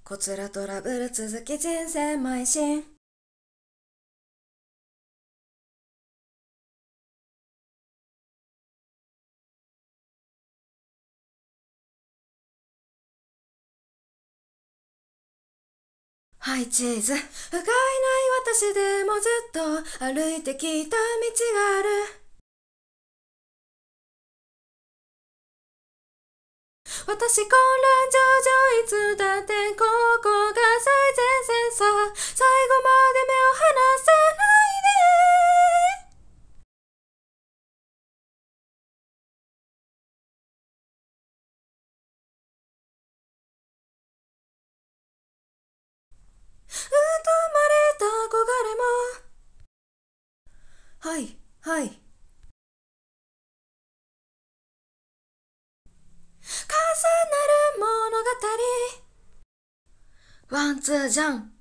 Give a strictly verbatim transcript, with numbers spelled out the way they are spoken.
こつらトラブル続き人生邁進。はいチーズ。不甲斐ない私でもずっと歩いてきた道がある。私混乱上々いつだってここが最前線さ。最後まで目を離さないで。生まれた憧れも。はいはい重なる物語。ワンツーじゃん。